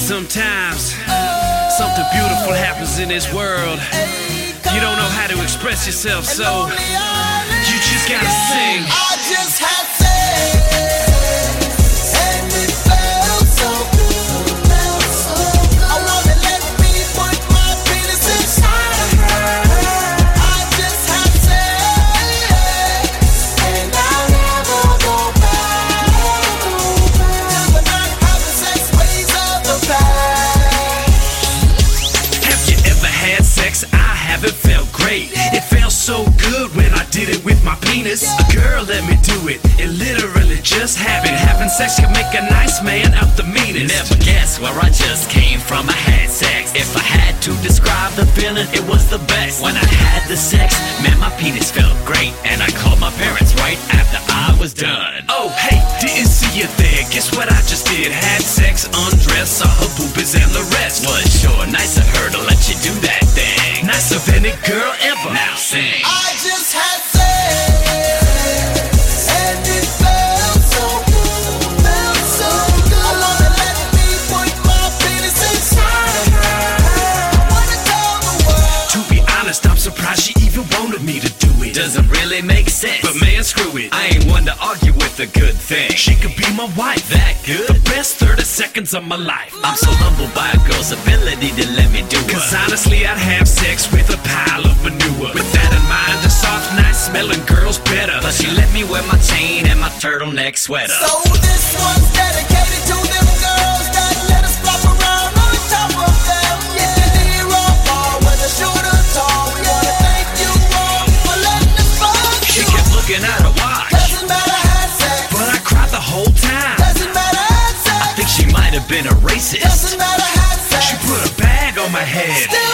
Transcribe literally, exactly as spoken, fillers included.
Sometimes something beautiful happens in this world. You don't know how to express yourself, so you just gotta sing. I just had sex, and it felt so good, felt so good. I wanna let me put my penis inside of her. I just had sex, and I'll never go back. Till the not having sex ways of the past. Have you ever had sex? I haven't felt great. It felt so good when I did it with my penis. A girl let me do it. It literally just happened. Having sex can make a nice man out the meanest. Never guess where I just came from. I had sex. If I had to describe the feeling, it was the best. When I had the sex, man, my penis felt great. And I called my parents right after I was done. Oh, hey, didn't see you there. Guess what I just did? Had sex, undressed, saw her boobies and the rest. Was sure nice of her to let you do that thing. Nice of any girl ever. Now sing. I just had sex, and it felt so good, felt so good. I wanna let me put my penis inside of her. I wanna tell the world. To be honest, I'm surprised she even wanted me to do it. Doesn't really make sense, But man, screw it. I ain't one to argue with a good thing. She could be my wife. That good? The best thirty seconds of my life. I'm so humbled by a girl's ability to let me do Cause it. honestly, I'd have sex with a pile of manure. With that in mind, a soft, nice smelling girl's better. Plus she let me wear my chain and my turtleneck sweater. So this one's dedicated to them girls that let us flop around on top of them. If you need raw ball, whether short or tall, we wanna thank you all for letting us fuck She you. kept looking at her watch, Doesn't matter, had sex. But I cried the whole time. Doesn't matter, had sex. I think she might have been a racist. Doesn't matter, had sex. She put a bag on my head. Still